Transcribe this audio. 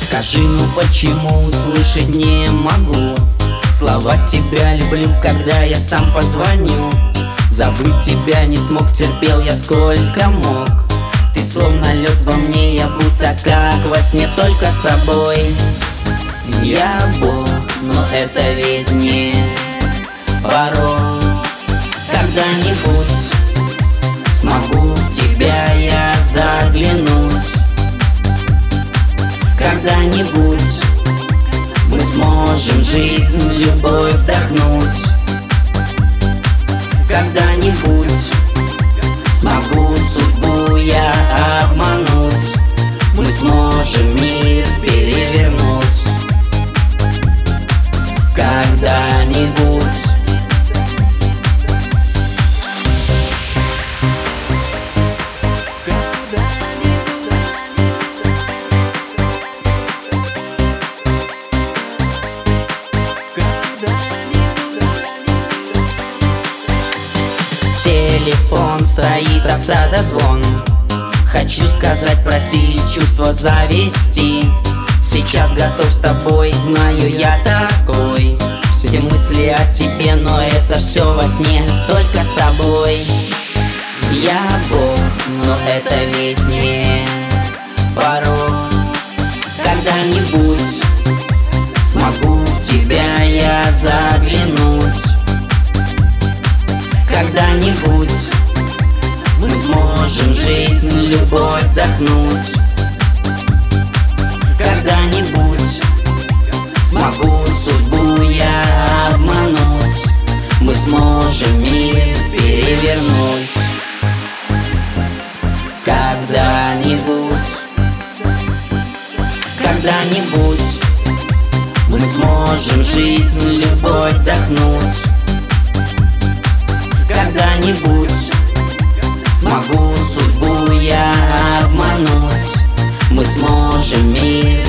Скажи, ну почему услышать не могу слова «тебя люблю», когда я сам позвоню? Забыть тебя не смог, терпел я сколько мог. Ты словно лед во мне, я будто как во сне, только с тобой. Я Бог, но это ведь не порог. Когда-нибудь смогу в тебя я заглянуть. Когда-нибудь мы сможем жизнь, любовь вдохнуть. Когда-нибудь смогу судьбу я обмануть. Мы сможем мир перевернуть. Когда-нибудь. Телефон стоит, автодозвон. Хочу сказать прости, чувство зависти. Сейчас готов с тобой, знаю я такой. Все мысли о тебе, но это все во сне, только с тобой. Я Бог, но это ведь не порог. Когда-нибудь смогу в тебя я заглянуть. Когда-нибудь мы сможем жизнь, любовь вдохнуть. Когда-нибудь смогу судьбу я обмануть. Мы сможем мир перевернуть. Когда-нибудь. Когда-нибудь мы сможем жизнь, любовь вдохнуть. Когда-нибудь смогу судьбу я обмануть. Мы сможем мир